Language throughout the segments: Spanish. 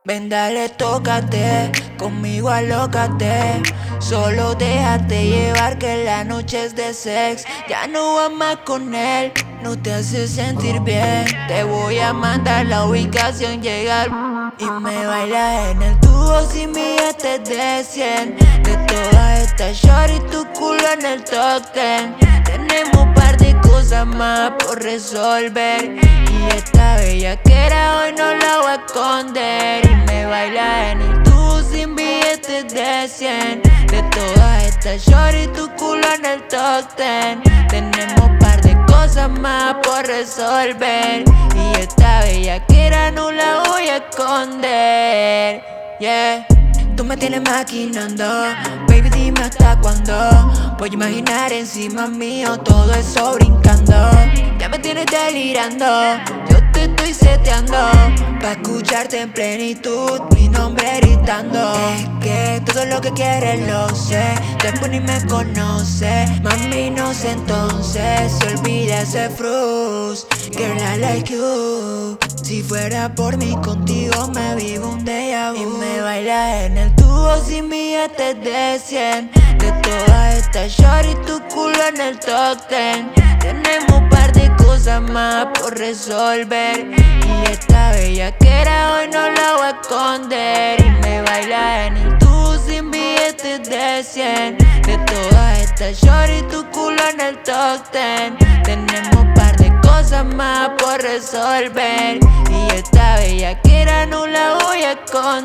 Ven, dale, tócate, conmigo alócate. Solo déjate llevar que la noche es de sex. Ya no vas más con él, no te hace sentir bien. Te voy a mandar la ubicación, llegar y me bailas en el tubo sin billetes de 100. De todas estas shorty, tu culo en el top 10. Tenemos un par de cosas más por resolver, y esta bellaquera hoy no la voy a esconder. Y me baila en el tubo sin billetes de 100. De todas estas shorty, tu culo en el top 10. Tenemos un par de cosas más por resolver, y esta bellaquera no la voy a esconder. Yeah. Tú me tienes maquinando, baby, dime hasta cuándo. Voy a imaginar encima mío todo eso brincando. Ya me tienes delirando, yo te estoy seteando pa' escucharte en plenitud, mi nombre gritando. Es que todo lo que quieres lo sé, después ni me conoce. Mami, no sé entonces, se olvida ese frus. Girl, I like you. Si fuera por mí contigo me vivo un déjà vu. Y me baila en el tubo sin billetes de 100. De todas estas shorty, tu culo en el top 10. Tenemos un par de cosas más por resolver, y esta bellaquera hoy no la voy a esconder. Y me baila en el tubo sin billetes de 100. De todas estas shorty, tu culo en el top 10. Tenemos un par de cosas más por resolver, y esta bellaquera no la voy a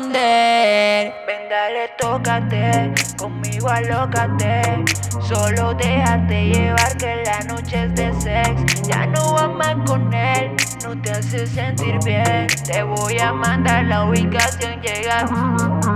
esconder. Ven, dale, tócate, conmigo alócate. Solo déjate llevar que la noche es de sex. Ya no vas más con él, no te hace sentir bien. Te voy a mandar la ubicación, llegar